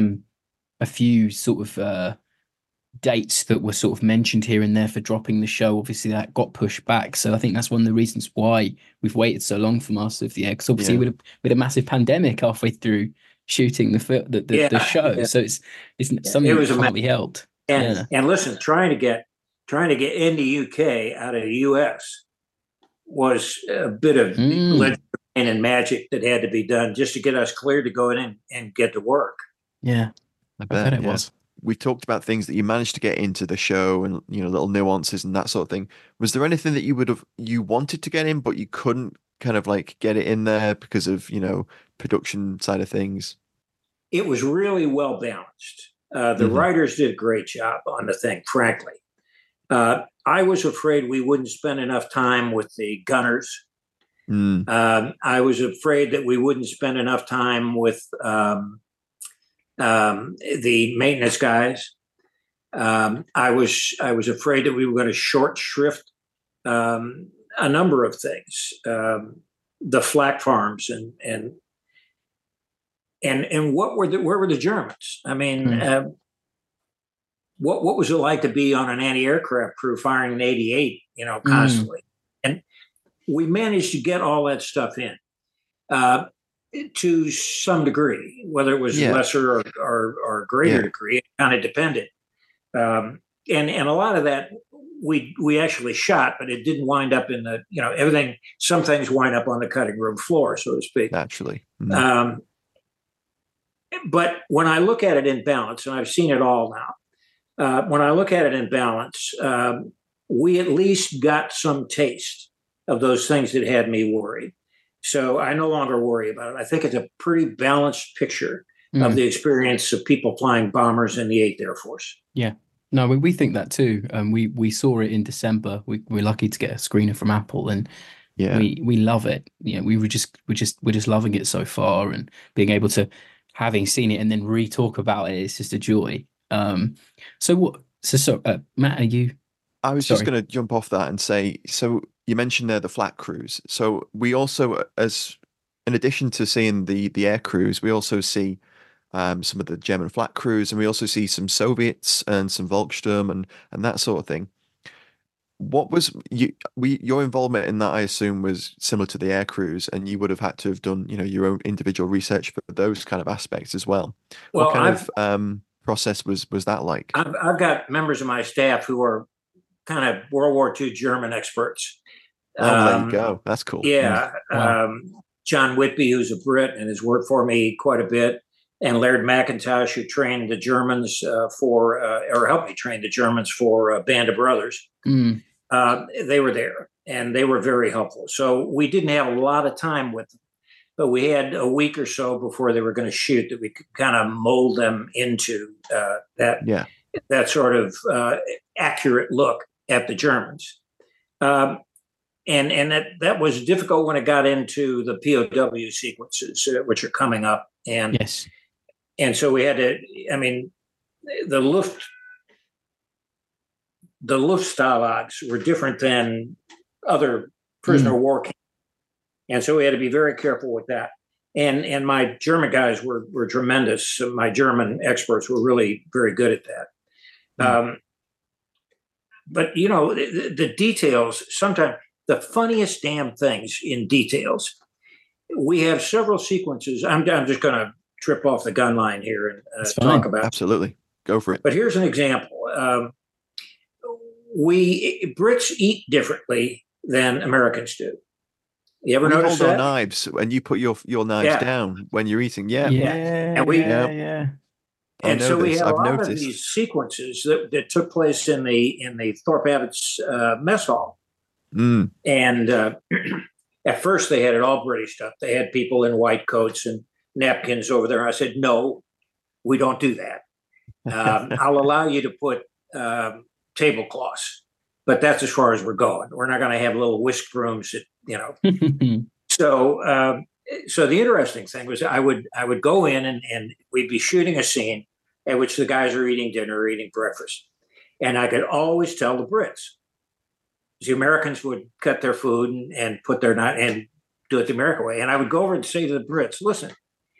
a few sort of dates that were sort of mentioned here and there for dropping the show, obviously that got pushed back. So I think that's one of the reasons why we've waited so long for Master of the Air, because obviously with a massive pandemic halfway through shooting the show. Yeah. So it's something that can't be helped. And listen, trying to get into UK out of the US was a bit of legislation and magic that had to be done just to get us cleared to go in and get to work. Yeah, I bet it was. We talked about things that you managed to get into the show and, little nuances and that sort of thing. Was there anything that you wanted to get in, but you couldn't kind of like get it in there because of, production side of things? It was really well balanced. The writers did a great job on the thing, frankly. I was afraid we wouldn't spend enough time with the gunners. I was afraid that we wouldn't spend enough time with the maintenance guys. I was afraid that we were going to short shrift a number of things, the flak farms and where were the Germans? I mean, what was it like to be on an anti-aircraft crew firing an 88, constantly? And we managed to get all that stuff in to some degree, whether it was lesser or greater degree. It kind of depended. And a lot of that we actually shot, but it didn't wind up in the, everything. Some things wind up on the cutting room floor, so to speak. Naturally. But when I look at it in balance, and I've seen it all now, when I look at it in balance, we at least got some taste of those things that had me worried. So I no longer worry about it. I think it's a pretty balanced picture of the experience of people flying bombers in the 8th Air Force. Yeah. No, we think that too. We saw it in December. We're lucky to get a screener from Apple, and we love it. We're just loving it so far, and being able to, having seen it and then re-talk about it, it's just a joy. So Matt, are you? I was just going to jump off that and say, so you mentioned there the flat crews. So we also, in addition to seeing the air crews, we also see some of the German flat crews, and we also see some Soviets and some Volkssturm and that sort of thing. What was your involvement in that? I assume was similar to the air crews, and you would have had to have done your own individual research for those kind of aspects as well. Well, what kind of process was that like? I've got members of my staff who are kind of World War II German experts. Oh, there you go. That's cool. Yeah. Wow. John Whitby, who's a Brit and has worked for me quite a bit, and Laird McIntosh, who trained the Germans or helped me train the Germans for Band of Brothers. They were there, and they were very helpful. So we didn't have a lot of time with them, but we had a week or so before they were going to shoot that we could kind of mold them into that sort of accurate look at the Germans. And that was difficult when it got into the POW sequences, which are coming up. And and so we had to, the Luftstavags were different than other prisoner of war camps. And so we had to be very careful with that. And my German guys were tremendous. My German experts were really very good at that. But, the details, sometimes the funniest damn things in details. We have several sequences. I'm just going to trip off the gun line here and talk about. Absolutely. Go for it. But here's an example. Brits eat differently than Americans do. You ever notice hold that? Our knives, and you put your knives down when you're eating. And so we had a lot of these sequences that took place in the Thorpe Abbott's mess hall. And at first they had it all British stuff. They had people in white coats and napkins over there. I said, no, we don't do that. I'll allow you to put tablecloths, but that's as far as we're going. We're not going to have little whisk brooms that, So the interesting thing was I would go in and we'd be shooting a scene at which the guys are eating dinner or eating breakfast. And I could always tell the Brits. The Americans would cut their food and put their knife and do it the American way. And I would go over and say to the Brits, listen,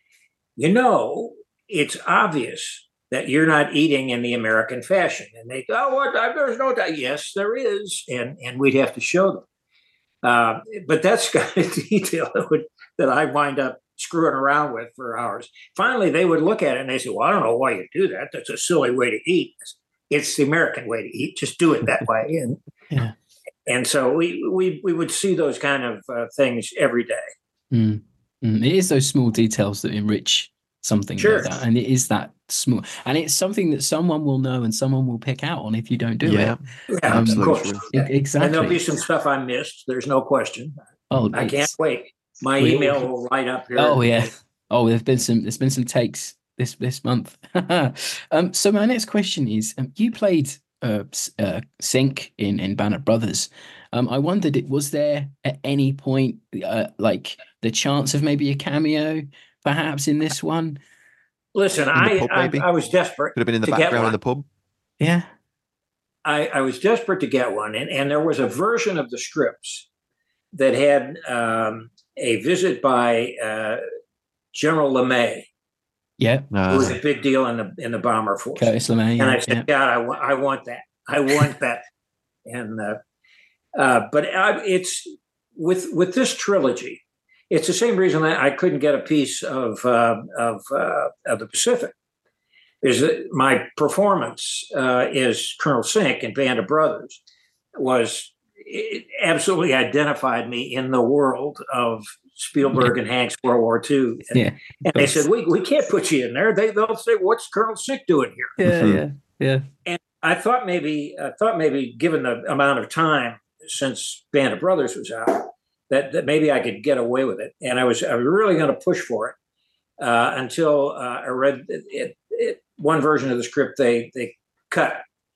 it's obvious that you're not eating in the American fashion. And they go, what? There's no doubt. Yes, there is. And we'd have to show them. But that's kind of detail that I wind up screwing around with for hours. Finally, they would look at it and they say, well, I don't know why you do that. That's a silly way to eat. It's the American way to eat. Just do it that way. And so we would see those kind of things every day. It is those small details that enrich something like that. And it is that small. And it's something that someone will know and someone will pick out on if you don't do it. Yeah, of course. Exactly. And there'll be some stuff I missed. There's no question. Oh, I can't wait. My email will light up here. Oh, yeah. Oh, there's been some takes this month. So my next question is, you played Sync in Band of Brothers. I wondered, was there at any point like the chance of maybe a cameo perhaps in this one? Listen, I was desperate. Could have been in the background in the pub. Yeah. I was desperate to get one. And there was a version of the scripts that had a visit by General LeMay Yeah. It was a big deal in the bomber force. Curtis LeMay. And I said, God, I want that. I want that. And but it's with this trilogy, it's the same reason that I couldn't get a piece of the Pacific. Is that my performance is Colonel Sink in Band of Brothers it absolutely identified me in the world of Spielberg and Hanks World War II. And they said, we can't put you in there. They'll say, what's Colonel Sink doing here? Yeah. And I thought maybe given the amount of time since Band of Brothers was out, that maybe I could get away with it. And I was really going to push for it until I read one version of the script. They cut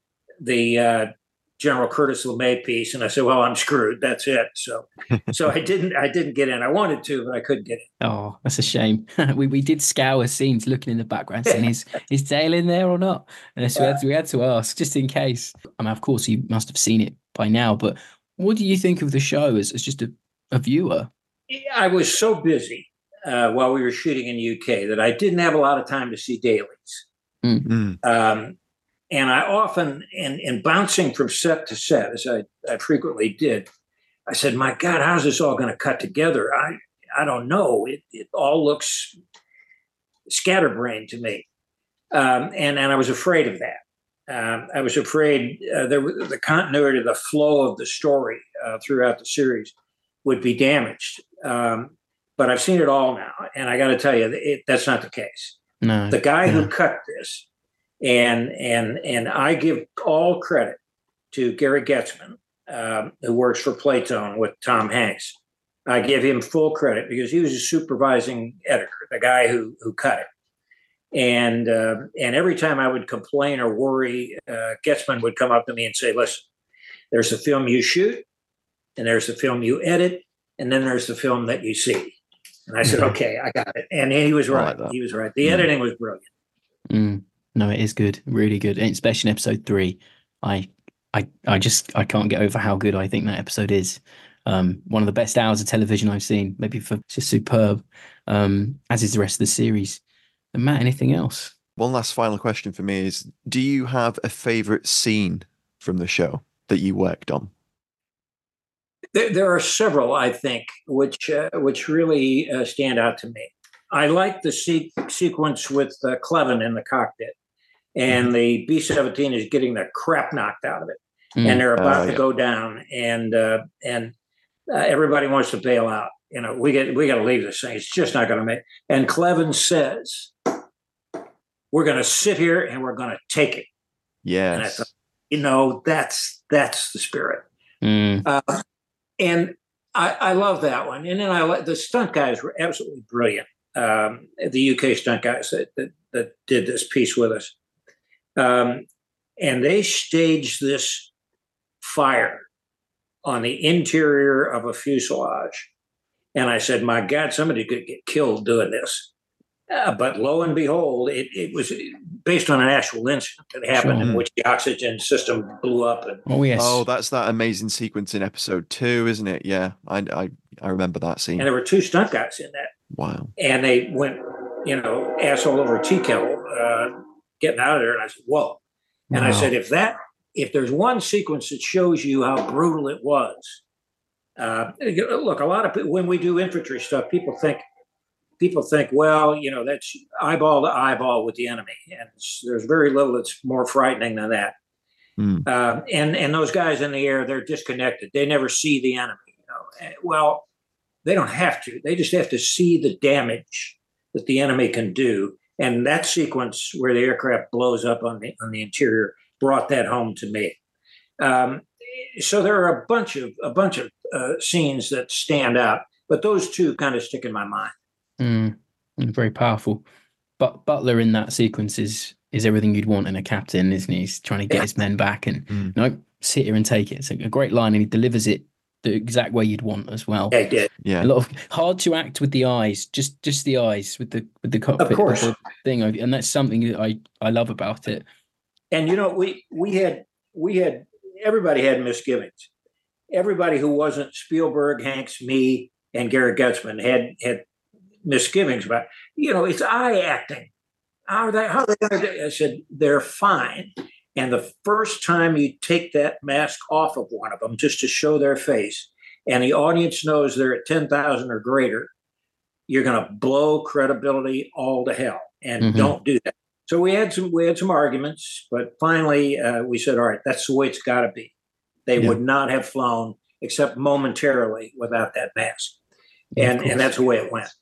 the General Curtis LeMay piece, and I said, "Well, I'm screwed. That's it." So I didn't get in. I wanted to, but I couldn't get in. Oh, that's a shame. we did scour scenes, looking in the background, saying is Dale in there or not? And so we had to ask just in case. I mean, of course, you must have seen it by now, but what do you think of the show as just a viewer? I was so busy while we were shooting in the UK that I didn't have a lot of time to see dailies. Mm-hmm. And I often, in bouncing from set to set, as I frequently did, I said, my God, how's this all going to cut together? I don't know. It all looks scatterbrained to me. And I was afraid of that. I was afraid the continuity, the flow of the story throughout the series would be damaged. But I've seen it all now. And I got to tell you, that's not the case. No. The guy who cut this, and I give all credit to Gary Getzman, who works for Playtone with Tom Hanks. I give him full credit because he was a supervising editor, the guy who cut it. And every time I would complain or worry, Getzman would come up to me and say, listen, there's the film you shoot, and there's the film you edit, and then there's the film that you see. And I said, okay, I got it. And he was right. He was right. The editing was brilliant. No, it is good, really good, and especially in episode 3. I can't get over how good I think that episode is. One of the best hours of television I've seen. Maybe for just superb, as is the rest of the series. And Matt, anything else? One last final question for me is: do you have a favorite scene from the show that you worked on? There are several, I think, which really stand out to me. I like the sequence with Cleven in the cockpit, and the B-17 is getting the crap knocked out of it, and they're about to go down, and everybody wants to bail out. You know, we got to leave this thing. It's just not going to make. And Cleven says, "We're going to sit here and we're going to take it." Yes. And I thought, that's the spirit. And I love that one. And then the stunt guys were absolutely brilliant. The UK stunt guys that did this piece with us. And they staged this fire on the interior of a fuselage. And I said, my God, somebody could get killed doing this. But lo and behold, it was based on an actual incident that happened in which the oxygen system blew up. And, that's that amazing sequence in episode 2, isn't it? Yeah, I remember that scene. And there were 2 stunt guys in that. Wow. And they went, ass all over a tea kettle, getting out of there. And I said, whoa. And I said, if there's one sequence that shows you how brutal it was, look, a lot of people, when we do infantry stuff, people think, well, that's eyeball to eyeball with the enemy. And there's very little that's more frightening than that. And those guys in the air, they're disconnected. They never see the enemy. Well, they don't have to. They just have to see the damage that the enemy can do. And that sequence where the aircraft blows up on the interior brought that home to me. So there are a bunch of scenes that stand out, but those 2 kind of stick in my mind. Very powerful. But Butler in that sequence is everything you'd want in a captain, isn't he? He's trying to get his men back and sit here and take it. It's a great line, and he delivers it the exact way you'd want as well. Yeah, he did. Yeah, a lot of hard to act with the eyes, just the eyes with the cockpit, of course, the thing, and that's something that I love about it. And we had everybody had misgivings. Everybody who wasn't Spielberg, Hanks, me, and Gary Getzman had misgivings about, it's eye acting. How are they going to do? I said, they're fine. And the first time you take that mask off of one of them just to show their face, and the audience knows they're at 10,000 or greater, you're going to blow credibility all to hell. And don't do that. So we had some arguments, but finally we said, all right, that's the way it's got to be. They would not have flown except momentarily without that mask. And that's the way it went.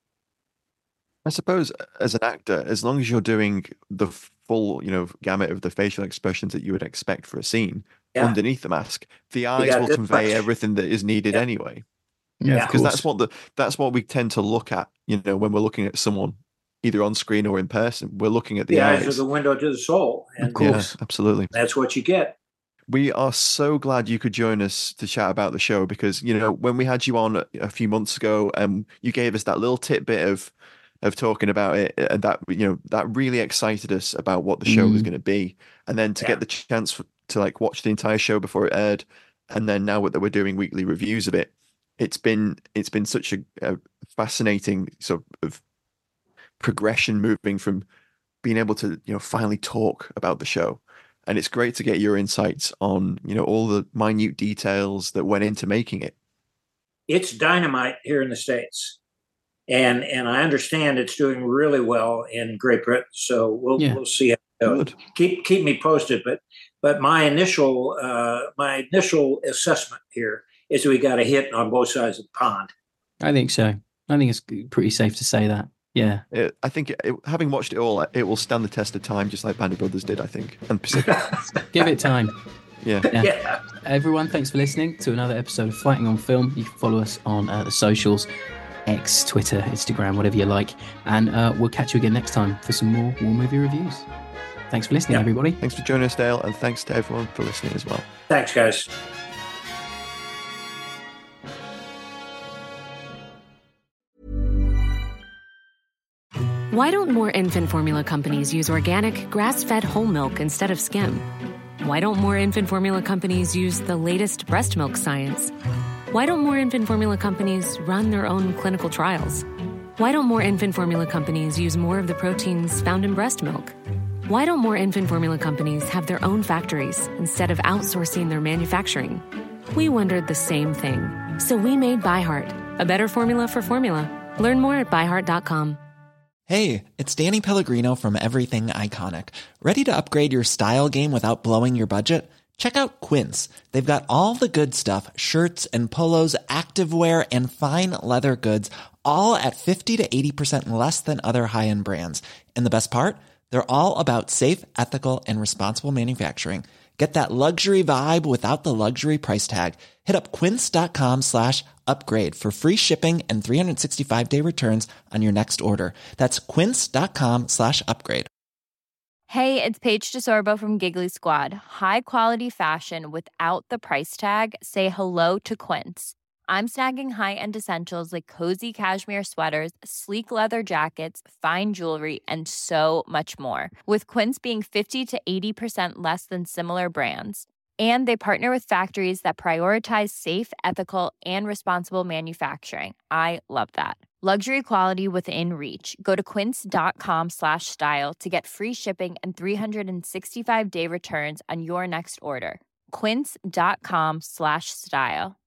I suppose as an actor, as long as you're doing the full, gamut of the facial expressions that you would expect for a scene underneath the mask, the eyes will convey everything that is needed anyway. Yeah, because that's what we tend to look at, when we're looking at someone either on screen or in person. We're looking at the eyes. The eyes are the window to the soul. And of course, absolutely. That's what you get. We are so glad you could join us to chat about the show because, when we had you on a few months ago, you gave us that little tidbit of talking about it, and that really excited us about what the show was going to be. And then to get the chance to watch the entire show before it aired, and then now that we're doing weekly reviews of it, it's been such a fascinating sort of progression, moving from being able to finally talk about the show. And it's great to get your insights on all the minute details that went into making it. It's dynamite here in the States. And I understand it's doing really well in Great Britain. So we'll see how it goes. Keep me posted. But my initial assessment here is we got a hit on both sides of the pond. I think so. I think it's pretty safe to say that. Yeah. I think having watched it all, it will stand the test of time, just like Band of Brothers did, I think. And Pacific. Give it time. Yeah. Everyone, thanks for listening to another episode of Fighting on Film. You can follow us on the socials. X, Twitter, Instagram, whatever you like. And we'll catch you again next time for some more war movie reviews. Thanks for listening, everybody. Thanks for joining us, Dale, and thanks to everyone for listening as well. Thanks, guys. Why don't more infant formula companies use organic, grass-fed whole milk instead of skim? Why don't more infant formula companies use the latest breast milk science? Why don't more infant formula companies run their own clinical trials? Why don't more infant formula companies use more of the proteins found in breast milk? Why don't more infant formula companies have their own factories instead of outsourcing their manufacturing? We wondered the same thing. So we made ByHeart, a better formula for formula. Learn more at byheart.com. Hey, it's Danny Pellegrino from Everything Iconic. Ready to upgrade your style game without blowing your budget? Check out Quince. They've got all the good stuff, shirts and polos, activewear, and fine leather goods, all at 50 to 80% less than other high-end brands. And the best part? They're all about safe, ethical, and responsible manufacturing. Get that luxury vibe without the luxury price tag. Hit up quince.com/upgrade for free shipping and 365-day returns on your next order. That's quince.com/upgrade. Hey, it's Paige DeSorbo from Giggly Squad. High quality fashion without the price tag. Say hello to Quince. I'm snagging high-end essentials like cozy cashmere sweaters, sleek leather jackets, fine jewelry, and so much more. With Quince being 50 to 80% less than similar brands. And they partner with factories that prioritize safe, ethical, and responsible manufacturing. I love that. Luxury quality within reach. Go to quince.com/style to get free shipping and 365-day returns on your next order. Quince.com/style.